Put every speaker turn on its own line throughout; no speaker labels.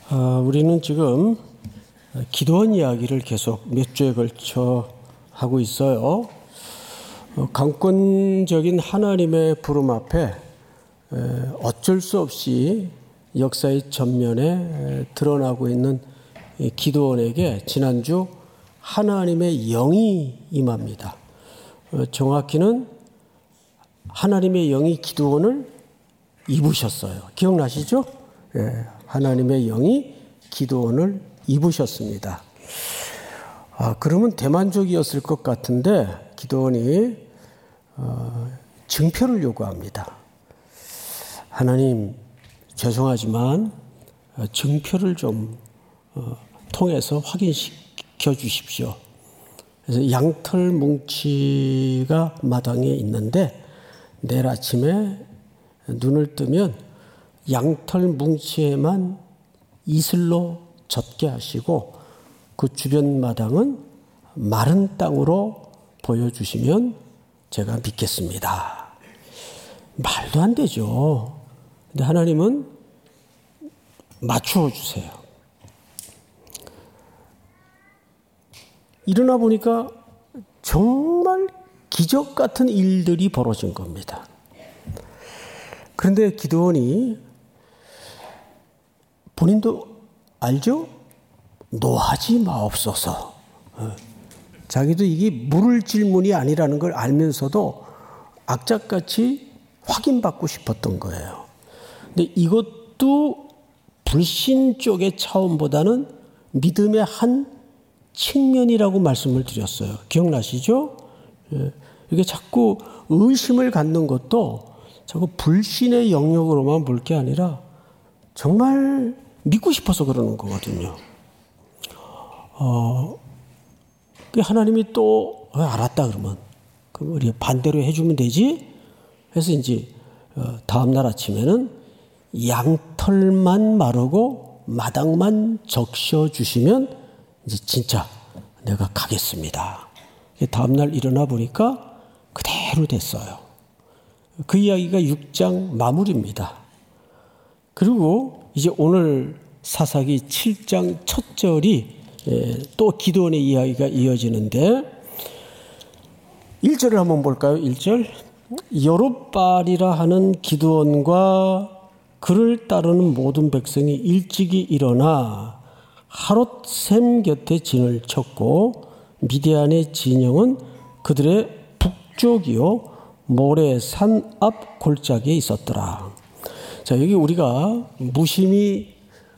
우리는 지금 기도원 이야기를 계속 몇 주에 걸쳐 하고 있어요. 강권적인 하나님의 부름 앞에 어쩔 수 없이 역사의 전면에 드러나고 있는 기도원에게 지난주 하나님의 영이 임합니다. 정확히는 하나님의 영이 기도원을 입으셨어요. 기억나시죠? 하나님의 영이 기도원을 입으셨습니다. 그러면 대만족이었을 것 같은데 기도원이 증표를 요구합니다. 하나님, 죄송하지만 증표를 좀 통해서 확인시켜 주십시오. 그래서 양털 뭉치가 마당에 있는데 내일 아침에 눈을 뜨면 양털 뭉치에만 이슬로 젖게 하시고 그 주변 마당은 마른 땅으로 보여주시면 제가 믿겠습니다. 말도 안 되죠. 근데 하나님은 맞추어 주세요. 일어나 보니까 정말 기적 같은 일들이 벌어진 겁니다. 그런데 기드온이 본인도 알죠? 노하지 마옵소서. 자기도 이게 물을 질문이 아니라는 걸 알면서도 악착같이 확인받고 싶었던 거예요. 근데 이것도 불신 쪽의 차원보다는 믿음의 한 측면이라고 말씀을 드렸어요. 기억나시죠? 이게 자꾸 의심을 갖는 것도 자꾸 불신의 영역으로만 볼 게 아니라 정말 믿고 싶어서 그러는 거거든요. 하나님이 또 알았다 그러면 그럼 우리 반대로 해주면 되지? 해서 이제 다음날 아침에는 양털만 마르고 마당만 적셔 주시면 이제 진짜 내가 가겠습니다. 다음날 일어나 보니까 그대로 됐어요. 그 이야기가 6장 마무리입니다. 그리고 이제 오늘 사사기 7장 첫 절이 또 기드온의 이야기가 이어지는데 1절을 한번 볼까요? 1절. 여룹발이라 하는 기드온과 그를 따르는 모든 백성이 일찍이 일어나 하롯셈 곁에 진을 쳤고 미디안의 진영은 그들의 북쪽이요 모래 산 앞 골짜기에 있었더라. 자, 여기 우리가 무심히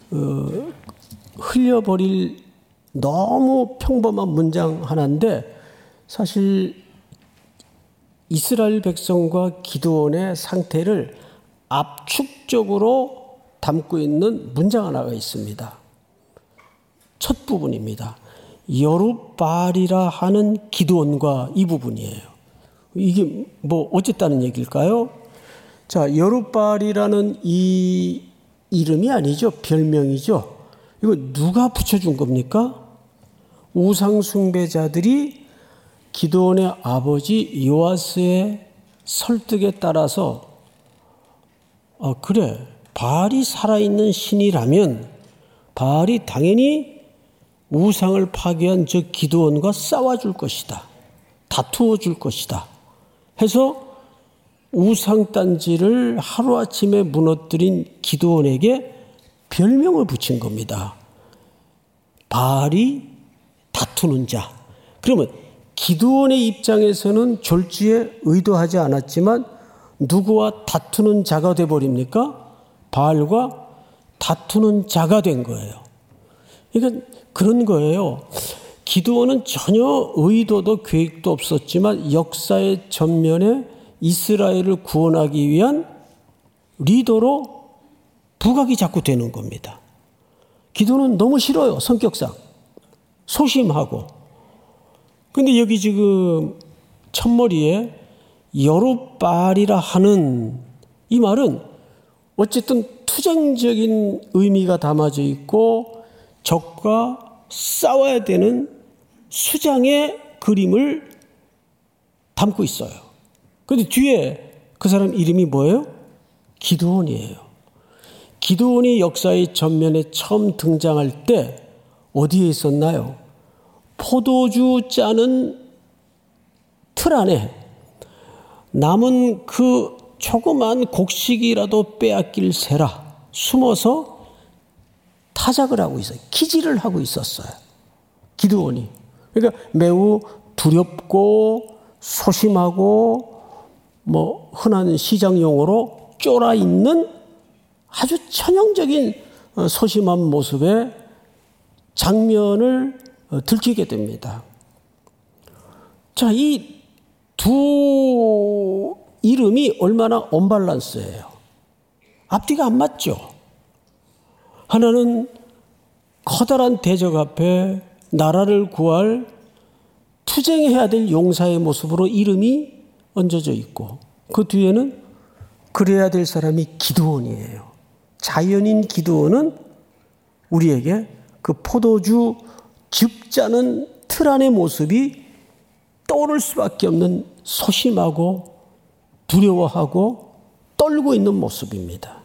흘려버릴 너무 평범한 문장 하나인데 사실 이스라엘 백성과 기드온의 상태를 압축적으로 담고 있는 문장 하나가 있습니다. 첫 부분입니다. 여룹발이라 하는 기드온과 이 부분이에요. 이게 뭐 어쨌다는 얘기일까요? 자, 여룹발이라는 이 이름이 아니죠. 별명이죠. 이거 누가 붙여준 겁니까? 우상 숭배자들이 기드온의 아버지 요아스의 설득에 따라서 그래, 바알이 살아있는 신이라면 바알이 당연히 우상을 파괴한 저 기드온과 싸워줄 것이다. 다투어 줄 것이다. 해서 우상단지를 하루아침에 무너뜨린 기드온에게 별명을 붙인 겁니다. 바알이 다투는 자. 그러면 기드온의 입장에서는 졸지에 의도하지 않았지만 누구와 다투는 자가 돼버립니까? 바알과 다투는 자가 된 거예요. 그러니까 그런 거예요. 기드온은 전혀 의도도 계획도 없었지만 역사의 전면에 이스라엘을 구원하기 위한 리더로 부각이 자꾸 되는 겁니다. 기드온은 너무 싫어요. 성격상. 소심하고. 근데 여기 지금 첫머리에 여룹발이라 하는 이 말은 어쨌든 투쟁적인 의미가 담아져 있고 적과 싸워야 되는 수장의 그림을 담고 있어요. 그런데 뒤에 그 사람 이름이 뭐예요? 기드온이에요. 기드온이 역사의 전면에 처음 등장할 때 어디에 있었나요? 포도주 짜는 틀 안에 남은 그 조그만 곡식이라도 빼앗길 새라 숨어서 타작을 하고 있어요. 기지를 하고 있었어요. 기드온이. 그러니까 매우 두렵고 소심하고 흔한 시장 용어로 쫄아 있는 아주 천형적인 소심한 모습의 장면을 들키게 됩니다. 자, 이 두 이름이 얼마나 언밸런스예요. 앞뒤가 안 맞죠. 하나는 커다란 대적 앞에 나라를 구할 투쟁해야 될 용사의 모습으로 이름이 얹어져 있고 그 뒤에는 그래야 될 사람이 기드온이에요. 자연인 기드온은 우리에게 그 포도주 즙 짜는 틀 안의 모습이 떠오를 수밖에 없는 소심하고 두려워하고 떨고 있는 모습입니다.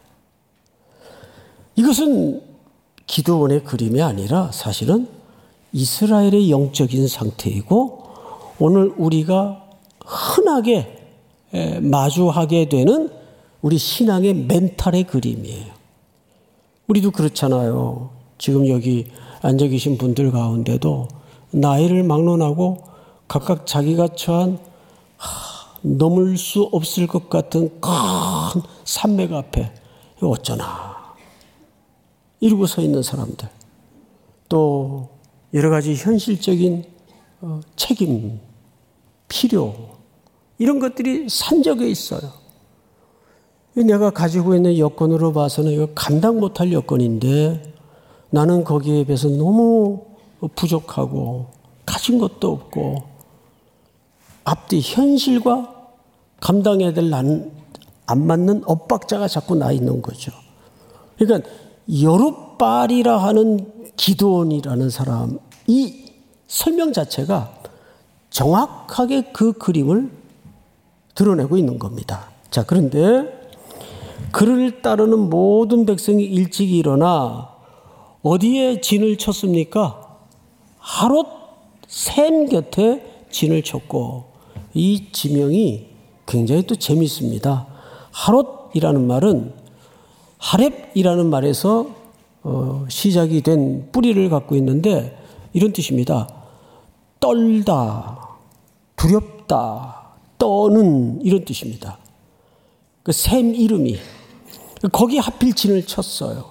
이것은 기드온의 그림이 아니라 사실은 이스라엘의 영적인 상태이고 오늘 우리가 흔하게 마주하게 되는 우리 신앙의 멘탈의 그림이에요. 우리도 그렇잖아요. 지금 여기 앉아 계신 분들 가운데도 나이를 막론하고 각각 자기가 처한 넘을 수 없을 것 같은 큰 산맥 앞에 어쩌나 이러고 서 있는 사람들, 또 여러 가지 현실적인 책임, 필요 이런 것들이 산적해 있어요. 내가 가지고 있는 여건으로 봐서는 이거 감당 못할 여건인데 나는 거기에 비해서 너무 부족하고 가진 것도 없고 앞뒤 현실과 감당해야 될 안 맞는 엇박자가 자꾸 나 있는 거죠. 그러니까 여룻발이라 하는 기드온이라는 사람, 이 설명 자체가 정확하게 그 그림을 드러내고 있는 겁니다. 자, 그런데 그를 따르는 모든 백성이 일찍 일어나 어디에 진을 쳤습니까? 하롯 샘 곁에 진을 쳤고, 이 지명이 굉장히 또 재미있습니다. 하롯이라는 말은 하렙이라는 말에서 시작이 된 뿌리를 갖고 있는데 이런 뜻입니다. 떨다, 두렵다, 떠는 이런 뜻입니다. 그 샘 이름이 거기 하필 진을 쳤어요.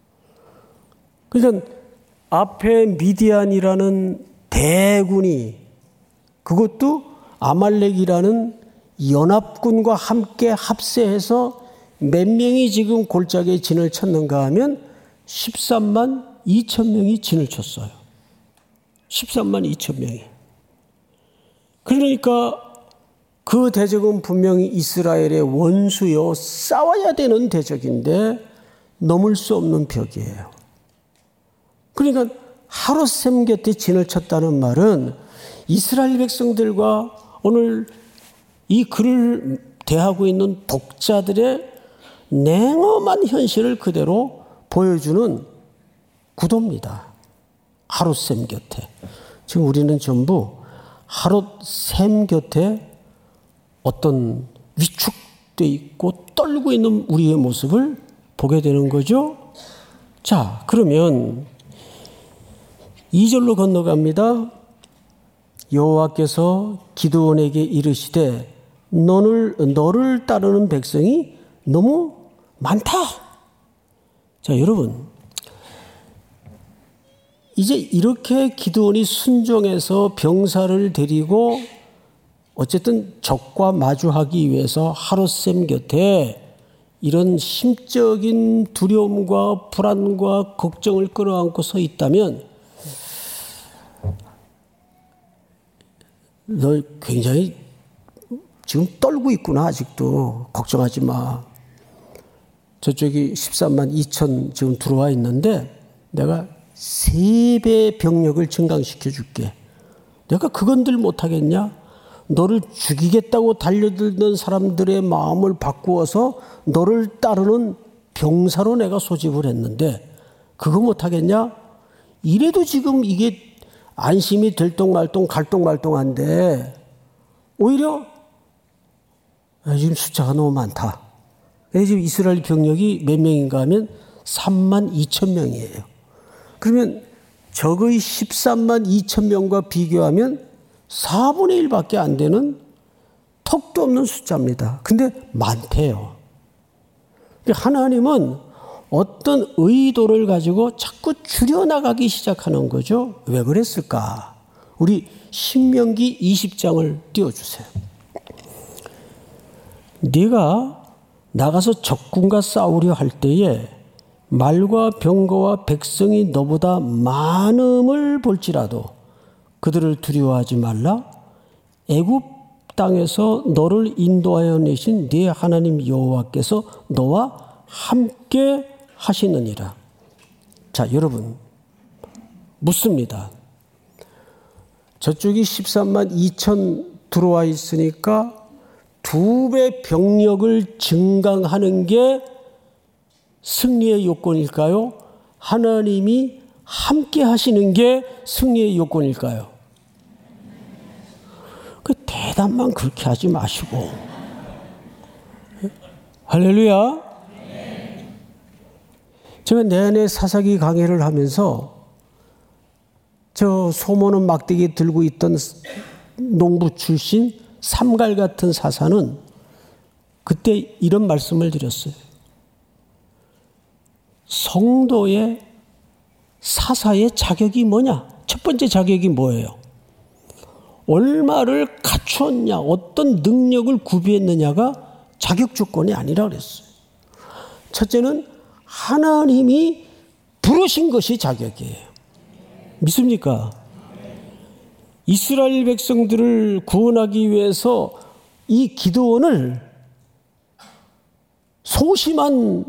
그러니까 앞에 미디안이라는 대군이, 그것도 아말렉이라는 연합군과 함께 합세해서 몇 명이 지금 골짜기에 진을 쳤는가 하면 13만 2천 명이 진을 쳤어요. 13만 2천 명이. 그러니까 그 대적은 분명히 이스라엘의 원수요, 싸워야 되는 대적인데 넘을 수 없는 벽이에요. 그러니까 하롯샘 곁에 진을 쳤다는 말은 이스라엘 백성들과 오늘 이 글을 대하고 있는 독자들의 냉엄한 현실을 그대로 보여주는 구도입니다. 하롯샘 곁에. 지금 우리는 전부 하롯샘 곁에 어떤 위축되어 있고 떨고 있는 우리의 모습을 보게 되는 거죠. 자, 그러면 2절로 건너갑니다. 여호와께서 기드온에게 이르시되 너를 따르는 백성이 너무 많다. 자, 여러분, 이제 이렇게 기드온이 순종해서 병사를 데리고 어쨌든 적과 마주하기 위해서 하롯샘 곁에 이런 심적인 두려움과 불안과 걱정을 끌어안고 서 있다면 너 굉장히 지금 떨고 있구나. 아직도 걱정하지 마. 저쪽이 13만 2천 지금 들어와 있는데 내가 3배 병력을 증강시켜 줄게. 내가 그건들 못하겠냐? 너를 죽이겠다고 달려들던 사람들의 마음을 바꾸어서 너를 따르는 병사로 내가 소집을 했는데 그거 못하겠냐? 이래도 지금 이게 안심이 들똥말똥 갈똥말똥한데 오히려 지금 숫자가 너무 많다. 지금 이스라엘 병력이 몇 명인가 하면 3만 2천 명이에요. 그러면 적의 13만 2천 명과 비교하면 4분의 1밖에 안 되는 턱도 없는 숫자입니다. 근데 많대요. 하나님은 어떤 의도를 가지고 자꾸 줄여나가기 시작하는 거죠. 왜 그랬을까? 우리 신명기 20장을 띄워주세요. 네가 나가서 적군과 싸우려 할 때에 말과 병거와 백성이 너보다 많음을 볼지라도 그들을 두려워하지 말라. 애굽 땅에서 너를 인도하여 내신 네 하나님 여호와께서 너와 함께 하시느니라. 자, 여러분 묻습니다. 저쪽이 13만 2천 들어와 있으니까 2배 병력을 증강하는 게 승리의 요건일까요? 하나님이 함께 하시는 게 승리의 요건일까요? 그 대답만 그렇게 하지 마시고. 할렐루야. 제가 내내 사사기 강해를 하면서 저 소모는 막대기 들고 있던 농부 출신 삼갈 같은 사사는 그때 이런 말씀을 드렸어요. 성도의 사사의 자격이 뭐냐? 첫 번째 자격이 뭐예요? 얼마를 갖추었냐, 어떤 능력을 구비했느냐가 자격 조건이 아니라 그랬어요. 첫째는 하나님이 부르신 것이 자격이에요. 믿습니까? 이스라엘 백성들을 구원하기 위해서 이 기드온을 소심한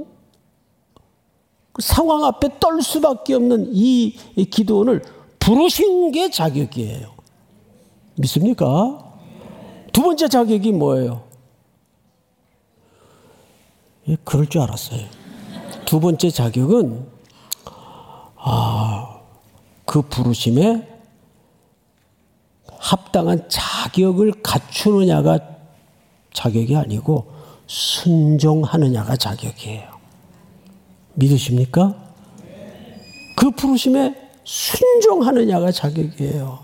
상황 앞에 떨 수밖에 없는 이 기드온을 부르신 게 자격이에요. 믿습니까? 두 번째 자격이 뭐예요? 예, 그럴 줄 알았어요. 두 번째 자격은 그 부르심에 합당한 자격을 갖추느냐가 자격이 아니고 순종하느냐가 자격이에요. 믿으십니까? 그 부르심에 순종하느냐가 자격이에요.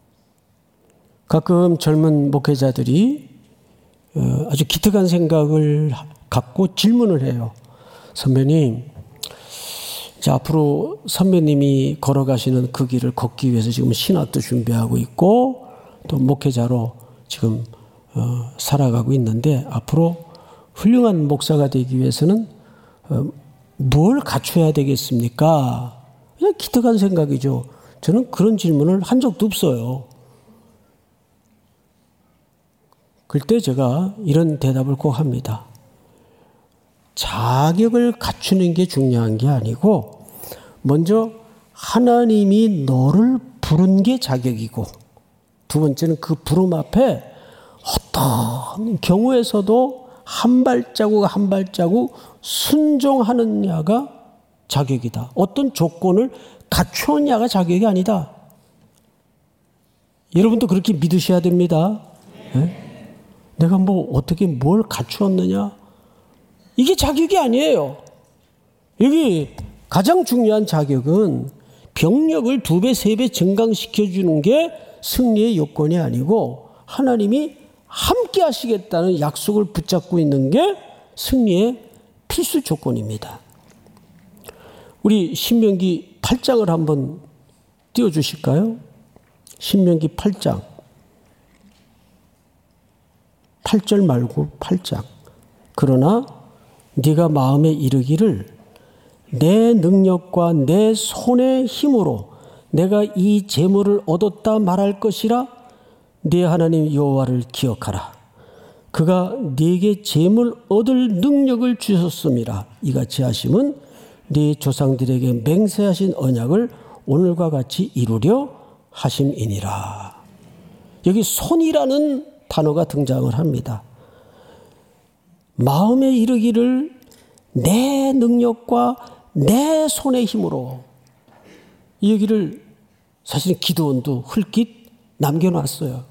가끔 젊은 목회자들이 아주 기특한 생각을 갖고 질문을 해요. 선배님, 이제 앞으로 선배님이 걸어가시는 그 길을 걷기 위해서 지금 신학도 준비하고 있고 또 목회자로 지금 살아가고 있는데 앞으로 훌륭한 목사가 되기 위해서는 뭘 갖춰야 되겠습니까? 그냥 기특한 생각이죠. 저는 그런 질문을 한 적도 없어요. 그때 제가 이런 대답을 꼭 합니다. 자격을 갖추는 게 중요한 게 아니고 먼저 하나님이 너를 부른 게 자격이고 두 번째는 그 부름 앞에 어떤 경우에서도 한 발자국 한 발자국 순종하느냐가 자격이다. 어떤 조건을 갖추었냐가 자격이 아니다. 여러분도 그렇게 믿으셔야 됩니다. 네? 내가 어떻게 뭘 갖추었느냐? 이게 자격이 아니에요. 여기 가장 중요한 자격은 병력을 2배, 3배 증강시켜주는 게 승리의 요건이 아니고 하나님이 함께 하시겠다는 약속을 붙잡고 있는 게 승리의 필수 조건입니다. 우리 신명기 8장을 한번 띄워주실까요? 신명기 8장. 8절 말고 8장. 그러나 네가 마음에 이르기를 내 능력과 내 손의 힘으로 내가 이 재물을 얻었다 말할 것이라 네 하나님 여호와를 기억하라. 그가 네게 재물 얻을 능력을 주셨음이라. 이같이 하심은 네 조상들에게 맹세하신 언약을 오늘과 같이 이루려 하심이니라. 여기 손이라는 단어가 등장을 합니다. 마음에 이르기를 내 능력과 내 손의 힘으로. 이 얘기를 사실은 기드온도 흘낏 남겨놨어요.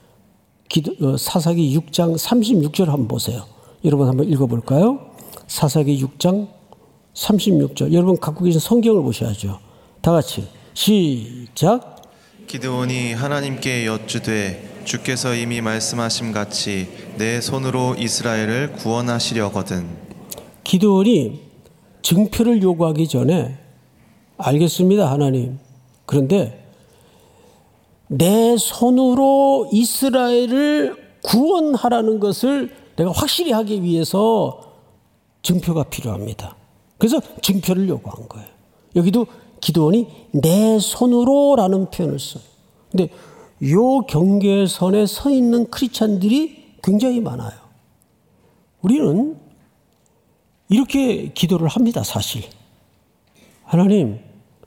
사사기 6장 36절 한번 보세요. 여러분 한번 읽어볼까요? 사사기 6장 36절. 여러분 갖고 계신 성경을 보셔야죠. 다 같이 시작.
기드온이 하나님께 여쭈되 주께서 이미 말씀하심 같이 내 손으로 이스라엘을 구원하시려거든.
기드온이 증표를 요구하기 전에 알겠습니다 하나님. 그런데 내 손으로 이스라엘을 구원하라는 것을 내가 확실히 하기 위해서 증표가 필요합니다. 그래서 증표를 요구한 거예요. 여기도 기드온이 내 손으로라는 표현을 써요. 근데 요 경계선에 서 있는 크리스찬들이 굉장히 많아요. 우리는 이렇게 기도를 합니다, 사실. 하나님,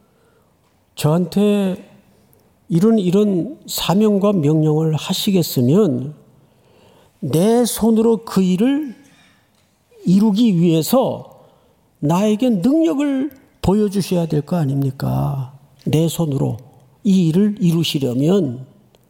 저한테 이런 사명과 명령을 하시겠으면 내 손으로 그 일을 이루기 위해서 나에게 능력을 보여주셔야 될 거 아닙니까? 내 손으로 이 일을 이루시려면.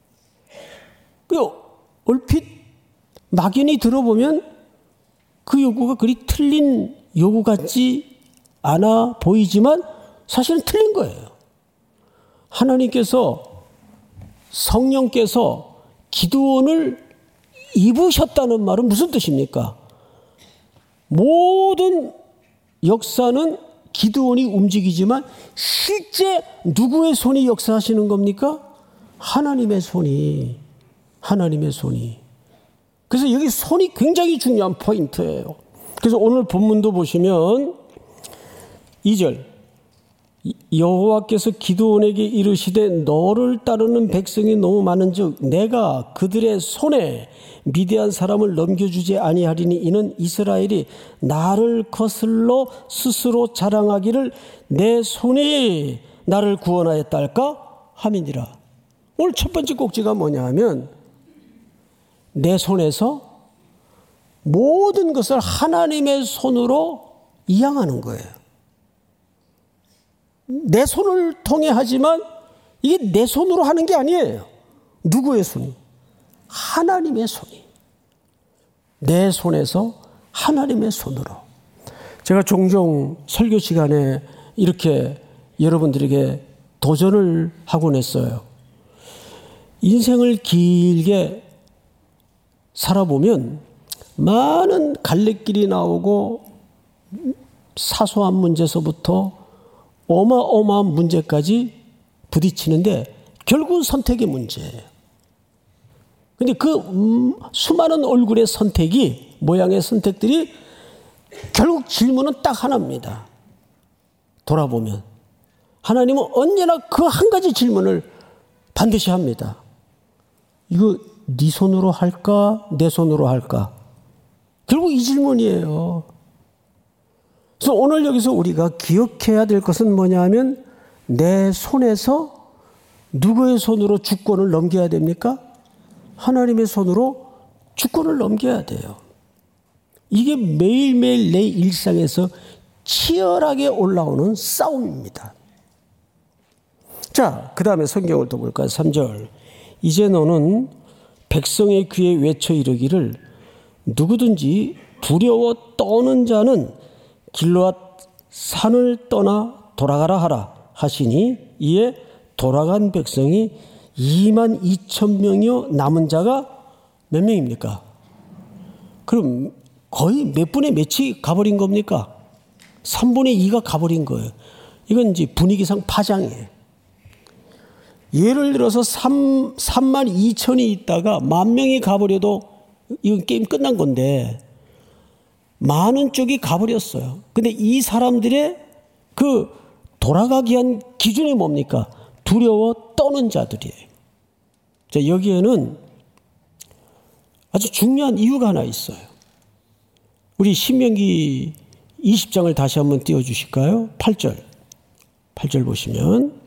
얼핏 막연히 들어보면 그 요구가 그리 틀린 요구 같지 않아 보이지만 사실은 틀린 거예요. 하나님께서 성령께서 기드온을 입으셨다는 말은 무슨 뜻입니까? 모든 역사는 기드온이 움직이지만 실제 누구의 손이 역사하시는 겁니까? 하나님의 손이. 그래서 여기 손이 굉장히 중요한 포인트예요. 그래서 오늘 본문도 보시면 2절 여호와께서 기드온에게 이르시되 너를 따르는 백성이 너무 많은즉 내가 그들의 손에 미디안 사람을 넘겨주지 아니하리니 이는 이스라엘이 나를 거슬러 스스로 자랑하기를 내 손이 나를 구원하였다 할까 함이니라. 오늘 첫 번째 꼭지가 뭐냐 하면 내 손에서 모든 것을 하나님의 손으로 이양하는 거예요. 내 손을 통해 하지만 이게 내 손으로 하는 게 아니에요. 누구의 손이? 하나님의 손이. 내 손에서 하나님의 손으로. 제가 종종 설교 시간에 이렇게 여러분들에게 도전을 하곤 했어요. 인생을 길게 살아보면 많은 갈래길이 나오고 사소한 문제서부터 어마어마한 문제까지 부딪히는데 결국은 선택의 문제예요. 그런데 그 수많은 얼굴의 선택이, 모양의 선택들이 결국 질문은 딱 하나입니다. 돌아보면 하나님은 언제나 그 한 가지 질문을 반드시 합니다. 이거 네 손으로 할까? 내 손으로 할까? 결국 이 질문이에요. 그래서 오늘 여기서 우리가 기억해야 될 것은 뭐냐 하면 내 손에서 누구의 손으로 주권을 넘겨야 됩니까? 하나님의 손으로 주권을 넘겨야 돼요. 이게 매일매일 내 일상에서 치열하게 올라오는 싸움입니다. 자, 그 다음에 성경을 또 볼까요? 3절. 이제 너는 백성의 귀에 외쳐 이르기를 누구든지 두려워 떠는 자는 길르앗 산을 떠나 돌아가라 하라 하시니 이에 돌아간 백성이 22,000명이요 남은 자가 몇 명입니까? 그럼 거의 몇 분의 몇이 가버린 겁니까? 3분의 2가 가버린 거예요. 이건 이제 분위기상 파장이에요. 예를 들어서 32,000이 있다가 10,000명이 가버려도 이건 게임 끝난 건데 많은 쪽이 가버렸어요. 근데 이 사람들의 그 돌아가기 위한 기준이 뭡니까? 두려워 떠는 자들이에요. 자, 여기에는 아주 중요한 이유가 하나 있어요. 우리 신명기 20장을 다시 한번 띄워주실까요? 8절 보시면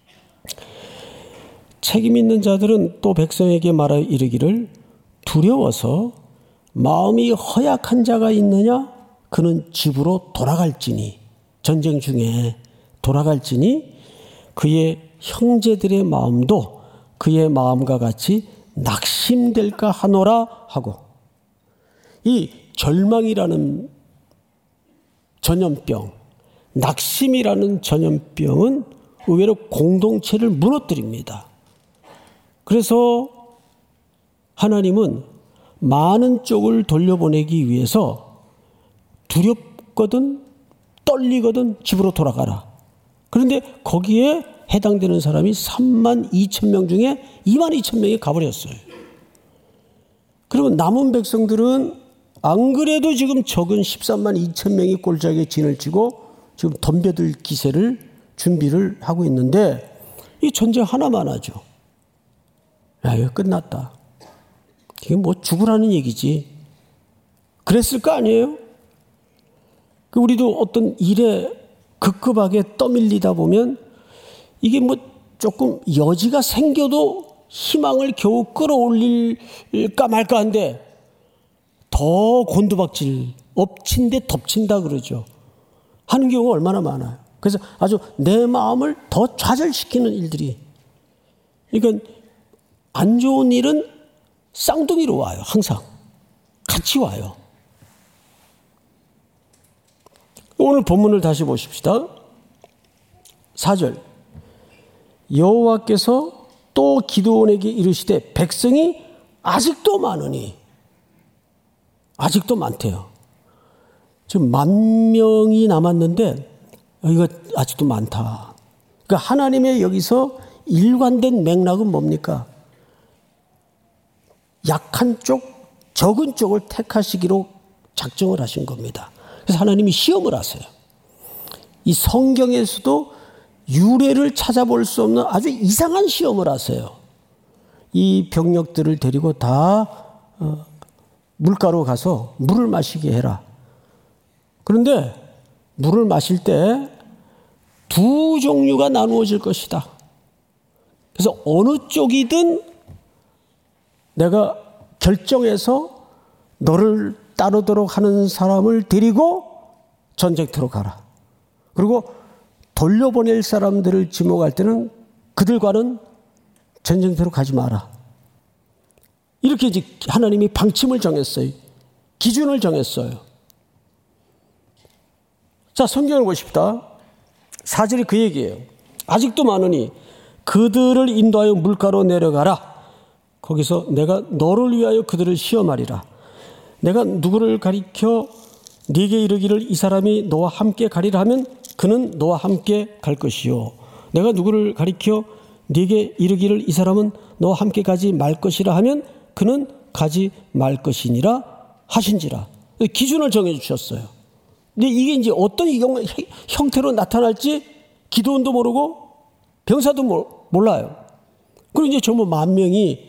책임 있는 자들은 또 백성에게 말하여 이르기를 두려워서 마음이 허약한 자가 있느냐? 그는 집으로 돌아갈지니, 전쟁 중에 돌아갈지니 그의 형제들의 마음도 그의 마음과 같이 낙심될까 하노라 하고, 이 절망이라는 전염병, 낙심이라는 전염병은 의외로 공동체를 무너뜨립니다. 그래서 하나님은 많은 쪽을 돌려보내기 위해서 두렵거든 떨리거든 집으로 돌아가라. 그런데 거기에 해당되는 사람이 32,000명 중에 22,000명이 가버렸어요. 그리고 남은 백성들은 안 그래도 지금 적은 132,000명이 꼴짝에 진을 치고 지금 덤벼들 기세를 준비를 하고 있는데, 이 전쟁 하나만 하죠. 야, 이거 끝났다. 이게 뭐 죽으라는 얘기지. 그랬을 거 아니에요? 우리도 어떤 일에 급급하게 떠밀리다 보면 이게 뭐 조금 여지가 생겨도 희망을 겨우 끌어올릴까 말까 한데 더 곤두박질, 엎친 데 덮친다 그러죠. 하는 경우가 얼마나 많아요. 그래서 아주 내 마음을 더 좌절시키는 일들이. 그러니까 안 좋은 일은 쌍둥이로 와요. 항상. 같이 와요. 오늘 본문을 다시 보십시다. 4절. 여호와께서 또 기드온에게 이르시되 백성이 아직도 많으니, 아직도 많대요. 지금 10,000명이 남았는데 이거 아직도 많다. 그러니까 하나님의 여기서 일관된 맥락은 뭡니까? 약한 쪽, 적은 쪽을 택하시기로 작정을 하신 겁니다. 그래서 하나님이 시험을 하세요. 이 성경에서도 유래를 찾아볼 수 없는 아주 이상한 시험을 하세요. 이 병력들을 데리고 다 물가로 가서 물을 마시게 해라. 그런데 물을 마실 때 두 종류가 나누어질 것이다. 그래서 어느 쪽이든 내가 결정해서 너를 따르도록 하는 사람을 데리고 전쟁터로 가라. 그리고 돌려보낼 사람들을 지목할 때는 그들과는 전쟁터로 가지 마라. 이렇게 이제 하나님이 방침을 정했어요. 기준을 정했어요. 자, 성경을 보십시다. 4절이 그 얘기예요. 아직도 많으니 그들을 인도하여 물가로 내려가라. 거기서 내가 너를 위하여 그들을 시험하리라. 내가 누구를 가리켜 네게 이르기를 이 사람이 너와 함께 가리라 하면 그는 너와 함께 갈 것이요. 내가 누구를 가리켜 네게 이르기를 이 사람은 너와 함께 가지 말 것이라 하면 그는 가지 말 것이니라 하신지라. 기준을 정해 주셨어요. 근데 이게 이제 어떤 형태로 나타날지 기드온도 모르고 병사도 몰라요. 그리고 이제 전부 10,000명이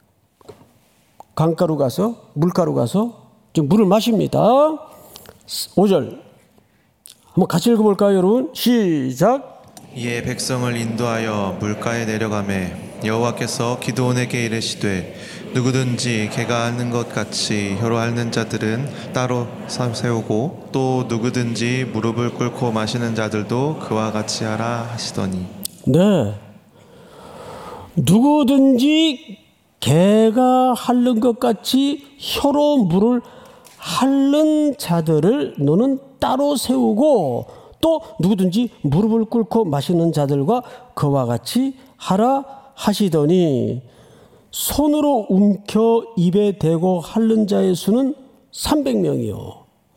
강가로 가서, 물가로 가서 지금 물을 마십니다. 5절. 한번 같이 읽어볼까요, 여러분? 시작.
이에 백성을 인도하여 물가에 내려가매 여호와께서 기드온에게 이르시되 누구든지 개가 앓는 것 같이 혀로 앓는 자들은 따로 세우고 또 누구든지 무릎을 꿇고 마시는 자들도 그와 같이 하라 하시더니.
네. 누구든지 개가 핥는 것 같이 혀로 물을 핥는 자들을 너는 따로 세우고 또 누구든지 무릎을 꿇고 마시는 자들과 그와 같이 하라 하시더니 손으로 움켜 입에 대고 핥는 자의 수는 300명이요.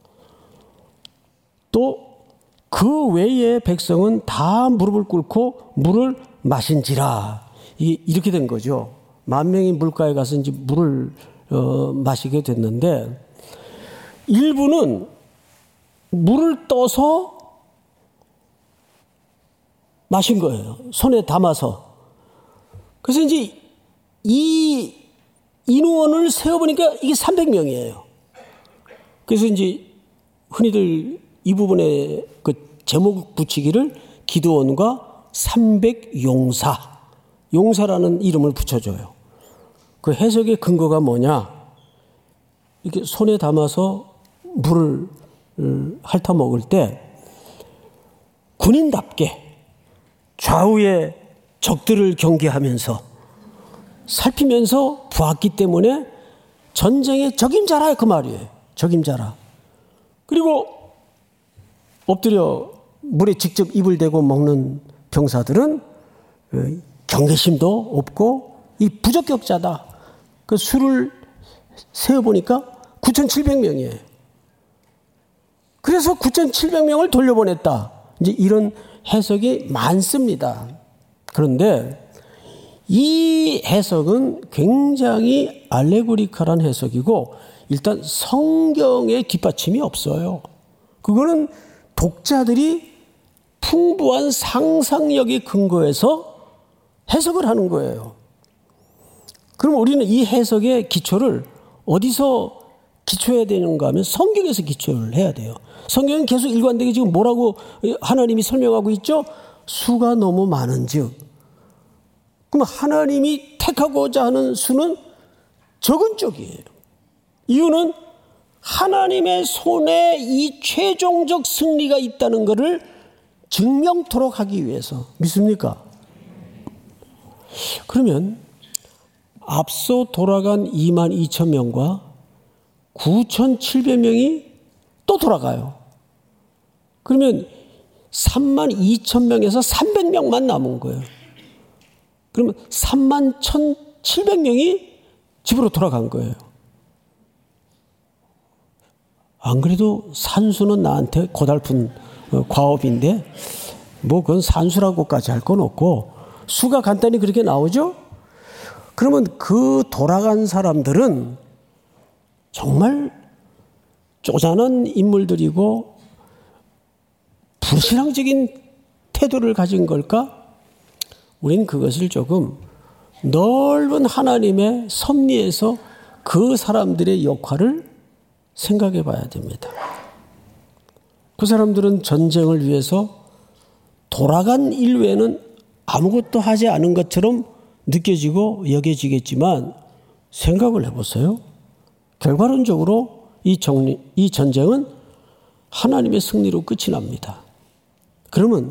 또 그 외의 백성은 다 무릎을 꿇고 물을 마신지라. 이렇게 된 거죠. 10,000명이 물가에 가서 이제 물을 마시게 됐는데 일부는 물을 떠서 마신 거예요. 손에 담아서. 그래서 이제 이 인원을 세어보니까 이게 300명이에요. 그래서 이제 흔히들 이 부분에 그 제목 붙이기를 기드온과 300용사, 용사라는 이름을 붙여줘요. 그 해석의 근거가 뭐냐? 이렇게 손에 담아서 물을 핥아먹을 때 군인답게 좌우의 적들을 경계하면서 살피면서 보았기 때문에 전쟁의 적임자라 그 말이에요. 적임자라. 그리고 엎드려 물에 직접 입을 대고 먹는 병사들은 경계심도 없고 이 부적격자다. 그 수를 세어보니까 9,700명이에요. 그래서 9,700명을 돌려보냈다. 이제 이런 해석이 많습니다. 그런데 이 해석은 굉장히 알레고리컬한 해석이고 일단 성경에 뒷받침이 없어요. 그거는 독자들이 풍부한 상상력에 근거해서 해석을 하는 거예요. 그럼 우리는 이 해석의 기초를 어디서 기초해야 되는가 하면 성경에서 기초를 해야 돼요. 성경은 계속 일관되게 지금 뭐라고 하나님이 설명하고 있죠? 수가 너무 많은즉. 그럼 하나님이 택하고자 하는 수는 적은 쪽이에요. 이유는 하나님의 손에 이 최종적 승리가 있다는 것을 증명토록 하기 위해서. 믿습니까? 그러면 앞서 돌아간 22,000명과 9,700명이 또 돌아가요. 그러면 32,000명에서 300명만 남은 거예요. 그러면 31,700명이 집으로 돌아간 거예요. 안 그래도 산수는 나한테 고달픈 과업인데 뭐 그건 산수라고까지 할 건 없고 수가 간단히 그렇게 나오죠? 그러면 그 돌아간 사람들은 정말 쪼잔한 인물들이고 불신앙적인 태도를 가진 걸까? 우린 그것을 조금 넓은 하나님의 섭리에서 그 사람들의 역할을 생각해 봐야 됩니다. 그 사람들은 전쟁을 위해서 돌아간 일 외에는 아무것도 하지 않은 것처럼 느껴지고 여겨지겠지만 생각을 해보세요. 결과론적으로 이 전쟁은 하나님의 승리로 끝이 납니다. 그러면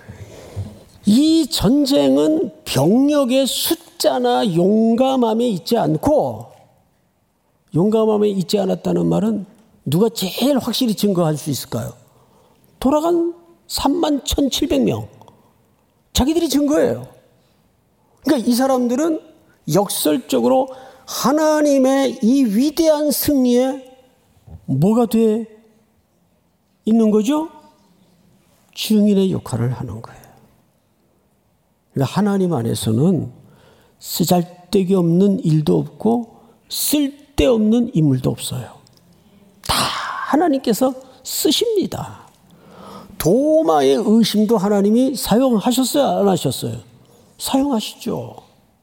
이 전쟁은 병력의 숫자나 용감함에 있지 않고, 용감함에 있지 않았다는 말은 누가 제일 확실히 증거할 수 있을까요? 돌아간 31,700명. 자기들이 증거예요. 그러니까 이 사람들은 역설적으로 하나님의 이 위대한 승리에 뭐가 돼 있는 거죠? 증인의 역할을 하는 거예요. 그러니까 하나님 안에서는 쓰잘데기 없는 일도 없고 쓸데없는 인물도 없어요. 다 하나님께서 쓰십니다. 도마의 의심도 하나님이 사용하셨어요? 안 하셨어요? 사용하시죠.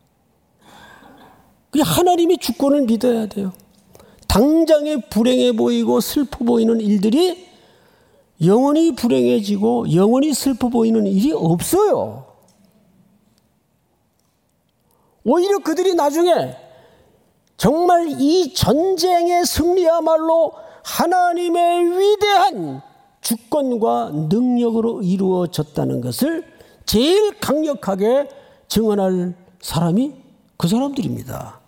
그냥 하나님의 주권을 믿어야 돼요. 당장에 불행해 보이고 슬퍼 보이는 일들이 영원히 불행해지고 영원히 슬퍼 보이는 일이 없어요. 오히려 그들이 나중에 정말 이 전쟁의 승리야말로 하나님의 위대한 주권과 능력으로 이루어졌다는 것을 제일 강력하게 증언할 사람이 그 사람들입니다.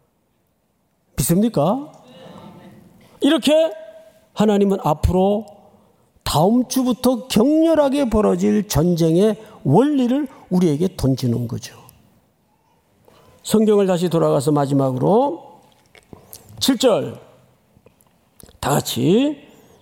믿습니까? 이렇게 하나님은 앞으로 다음 주부터 격렬하게 벌어질 전쟁의 원리를 우리에게 던지는 거죠. 성경을 다시 돌아가서 마지막으로 7절 다 같이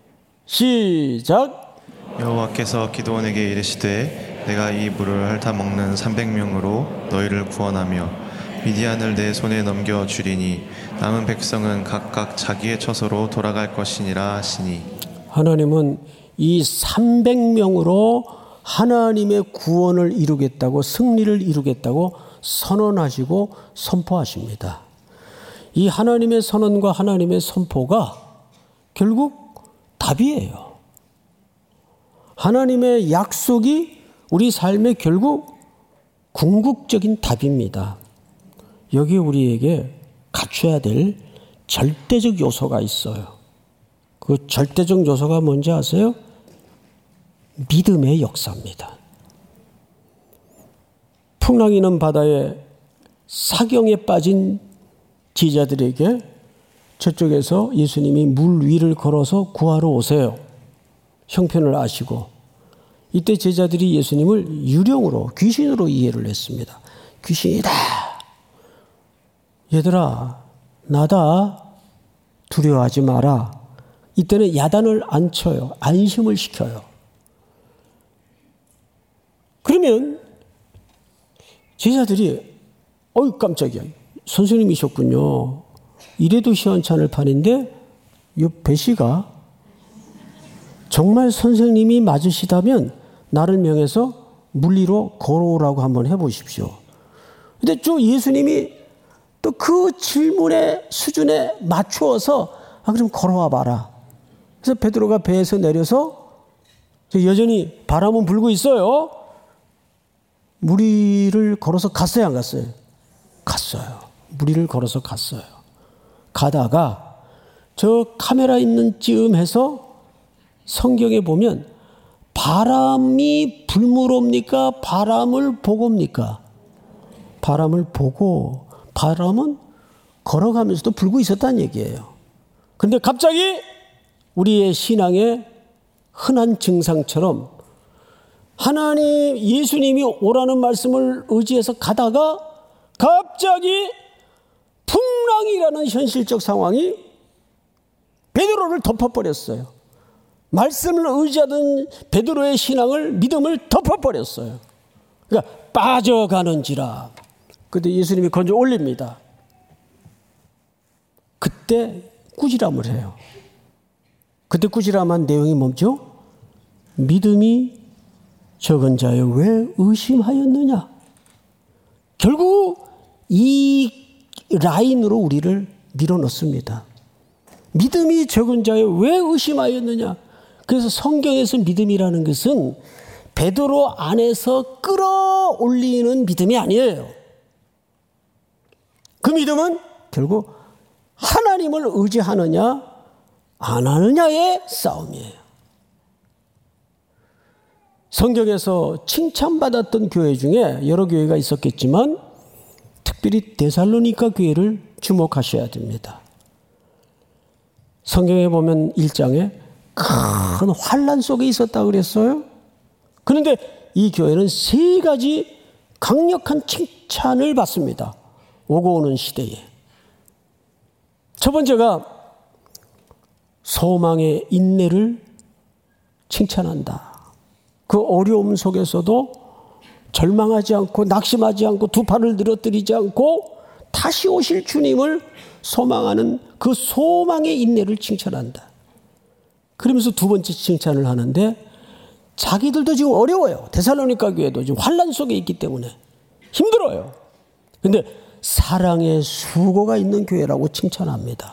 시작.
여호와께서 기드온에게 이르시되 내가 이 물을 핥아먹는 300명으로 너희를 구원하며 미디안을 내 손에 넘겨주리니 남은 백성은 각각 자기의 처소로 돌아갈 것이니라 하시니. 하나님은
이 300명으로 하나님의 구원을 이루겠다고, 승리를 이루겠다고 선언하시고 선포하십니다. 이 하나님의 선언과 하나님의 선포가 결국 답이에요. 하나님의 약속이 우리 삶의 결국 궁극적인 답입니다. 여기에 우리에게 갖춰야 될 절대적 요소가 있어요. 그 절대적 요소가 뭔지 아세요? 믿음의 역사입니다. 풍랑이는 바다에 사경에 빠진 제자들에게 저쪽에서 예수님이 물 위를 걸어서 구하러 오세요. 형편을 아시고. 이때 제자들이 예수님을 유령으로, 귀신으로 이해를 했습니다. 귀신이다. 얘들아, 나다. 두려워하지 마라. 이때는 야단을 안 쳐요. 안심을 시켜요. 그러면 제자들이 어이 깜짝이야. 선생님이셨군요. 이래도 시원찮을 판인데 이 배씨가 정말 선생님이 맞으시다면 나를 명해서 물리로 걸어오라고 한번 해보십시오. 근데 쭉 예수님이 또 그 질문의 수준에 맞추어서 그럼 걸어와 봐라. 그래서 베드로가 배에서 내려서 여전히 바람은 불고 있어요. 무리를 걸어서 갔어요, 안 갔어요? 갔어요. 무리를 걸어서 갔어요. 가다가 저 카메라 있는 쯤에서 성경에 보면 바람이 불물옵니까? 바람을 보고입니까? 바람을 보고, 바람은 걸어가면서도 불고 있었다는 얘기예요. 근데 갑자기 우리의 신앙의 흔한 증상처럼 하나님, 예수님이 오라는 말씀을 의지해서 가다가 갑자기 풍랑이라는 현실적 상황이 베드로를 덮어버렸어요. 말씀을 의지하던 베드로의 신앙을, 믿음을 덮어버렸어요. 그러니까 빠져가는지라. 그때 예수님이 건져 올립니다. 그때 꾸지람을 해요. 그때 꾸지람한 내용이 뭐죠? 믿음이 적은 자여 왜 의심하였느냐? 결국 이 라인으로 우리를 밀어넣습니다. 믿음이 적은 자여 왜 의심하였느냐? 그래서 성경에서 믿음이라는 것은 베드로 안에서 끌어올리는 믿음이 아니에요. 그 믿음은 결국 하나님을 의지하느냐 안 하느냐의 싸움이에요. 성경에서 칭찬받았던 교회 중에 여러 교회가 있었겠지만 특별히 데살로니가 교회를 주목하셔야 됩니다. 성경에 보면 1장에 큰 환난 속에 있었다고 그랬어요. 그런데 이 교회는 3가지 강력한 칭찬을 받습니다. 오고 오는 시대에. 첫 번째가 소망의 인내를 칭찬한다. 그 어려움 속에서도 절망하지 않고 낙심하지 않고 두 팔을 늘어뜨리지 않고 다시 오실 주님을 소망하는 그 소망의 인내를 칭찬한다. 그러면서 두 번째 칭찬을 하는데 자기들도 지금 어려워요. 데살로니가 교회도 지금 환난 속에 있기 때문에 힘들어요. 그런데 사랑의 수고가 있는 교회라고 칭찬합니다.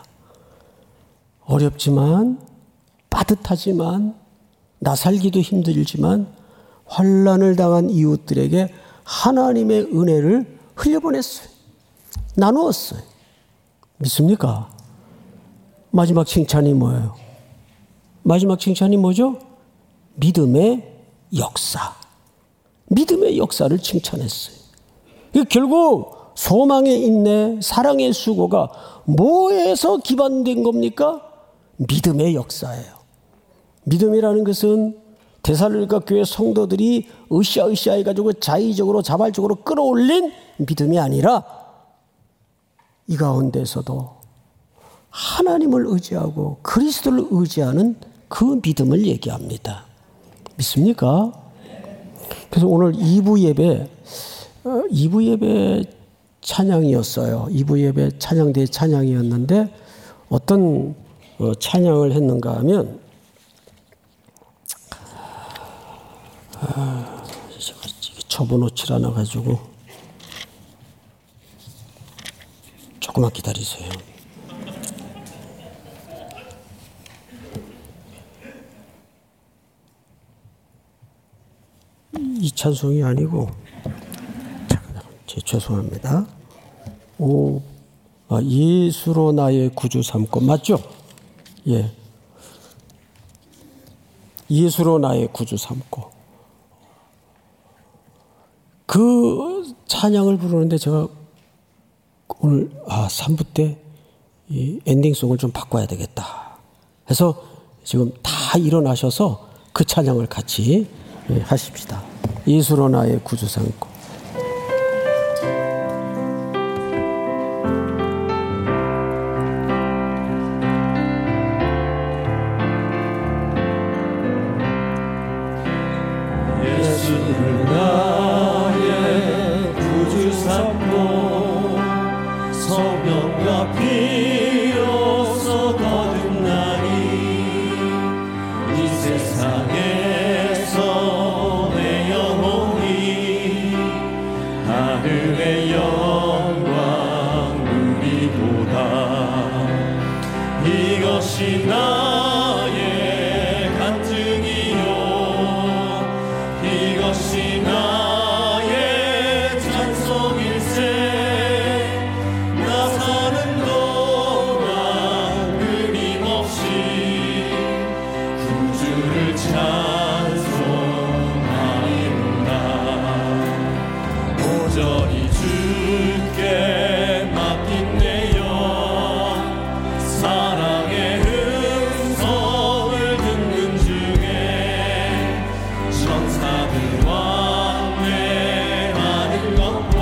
어렵지만 빠듯하지만 나 살기도 힘들지만 환난을 당한 이웃들에게 하나님의 은혜를 흘려보냈어요. 나누었어요. 믿습니까? 마지막 칭찬이 뭐예요? 마지막 칭찬이 뭐죠? 믿음의 역사. 믿음의 역사를 칭찬했어요. 결국 소망의 인내, 사랑의 수고가 뭐에서 기반된 겁니까? 믿음의 역사예요. 믿음이라는 것은 데살로니가 교회 성도들이 으쌰으쌰 해가지고 자의적으로 자발적으로 끌어올린 믿음이 아니라 이 가운데서도 하나님을 의지하고 그리스도를 의지하는 그 믿음을 얘기합니다. 믿습니까? 그래서 오늘 2부 예배 찬양이었어요. 2부 예배 찬양대 찬양이었는데 어떤 찬양을 했는가 하면 접어놓질 않아가지고 조금만 기다리세요. 이 찬송이 아니고 죄송합니다. 예수로 나의 구주 삼고 맞죠? 예. 예수로 나의 구주 삼고, 그 찬양을 부르는데 제가 오늘 3부 때 이 엔딩송을 좀 바꿔야 되겠다 해서 지금 다 일어나셔서 그 찬양을 같이 하십시다. 예수로 나의 구주 삼고.
예수를 나의 구주 삼고 성령과 피로써 거듭나니 이 세상에서 내 영혼이 하늘의 영광 누리도다. 이것이 나의 간증이요 이것이 나의 찬송일세. 나 사는 동안 끊임없이 구주를 찬송하리로다. 오저히 주께 맡긴 내 영 사랑의 음성을 듣는 중에 천사들과 안내하는 것과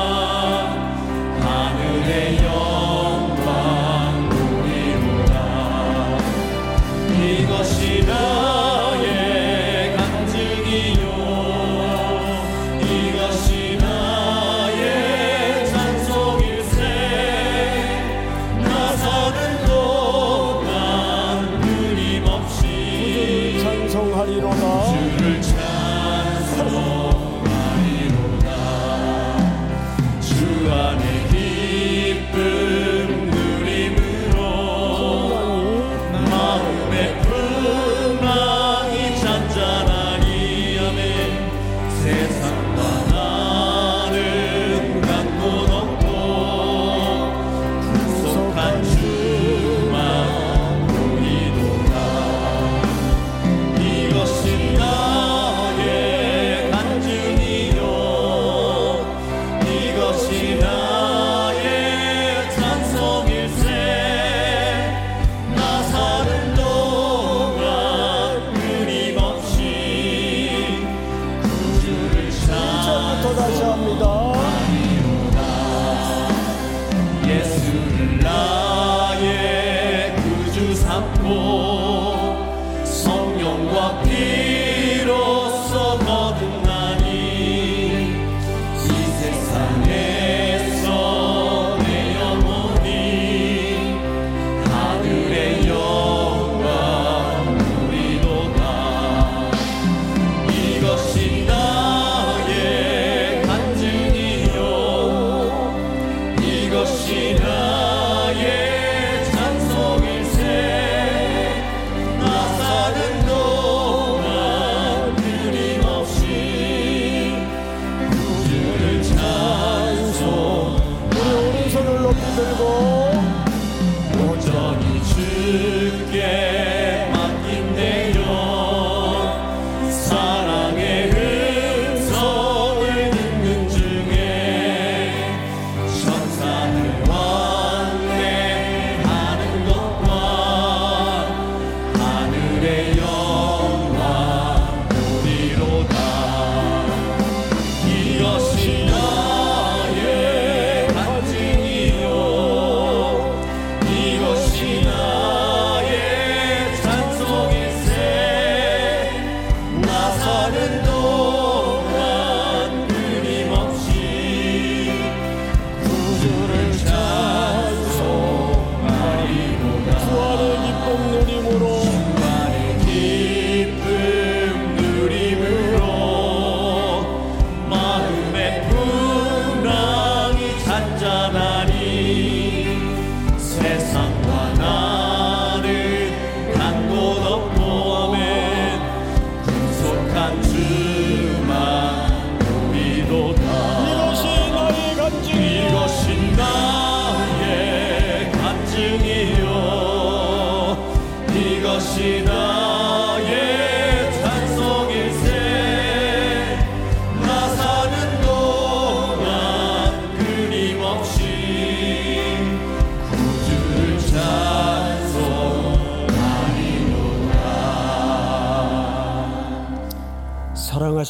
하늘의 영광 누리로다. 이것이 나의 간증이요 이것이 나의 찬송일세. 나 사는 동안 끊임없이
찬송하리로다.
주를 찬송하리로다. 주 안에 기쁨 누림으로 마음의 풍랑이 잔잔하니 아멘. 세상과 나는 갖고 넘고 구속한 주만 보이도다. 이것이 나의 간증이요 이것이 나의 찬송일세. 나 사는 동안 끊임없이 구주를
또 다시 합니다.
찬송하리로다. 예수를 나의 구주 삼고 성령과 피로써 거듭나니 이 세상에서 내 영혼이 하늘의 영광 누리도다. 이것이 나의 간증이요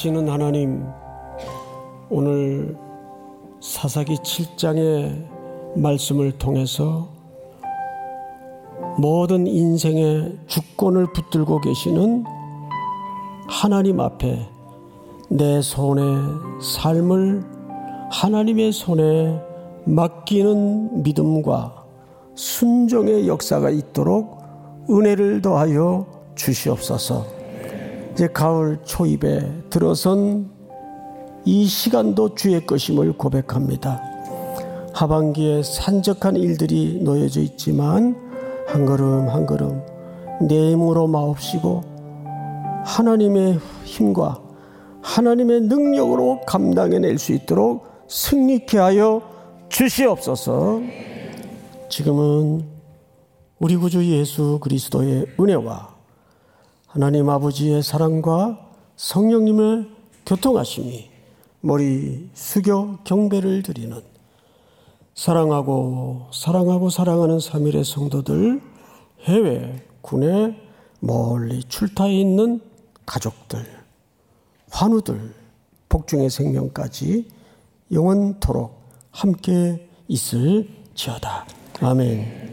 살아계시는 하나님, 오늘 사사기 7장의 말씀을 통해서 모든 인생의 주권을 붙들고 계시는 하나님 앞에 내 손의 삶을 하나님의 손에 맡기는 믿음과 순종의 역사가 있도록 은혜를 더하여 주시옵소서. 이제 가을 초입에 들어선 이 시간도 주의 것임을 고백합니다. 하반기에 산적한 일들이 놓여져 있지만 한 걸음 한 걸음 내 힘으로 마옵시고 하나님의 힘과 하나님의 능력으로 감당해낼 수 있도록 승리케 하여 주시옵소서. 지금은 우리 구주 예수 그리스도의 은혜와 하나님 아버지의 사랑과 성령님의 교통하심이 머리 숙여 경배를 드리는 사랑하고 사랑하는 3일의 성도들, 해외, 군에 멀리 출타해 있는 가족들, 환우들, 복중의 생명까지 영원토록 함께 있을지어다. 아멘.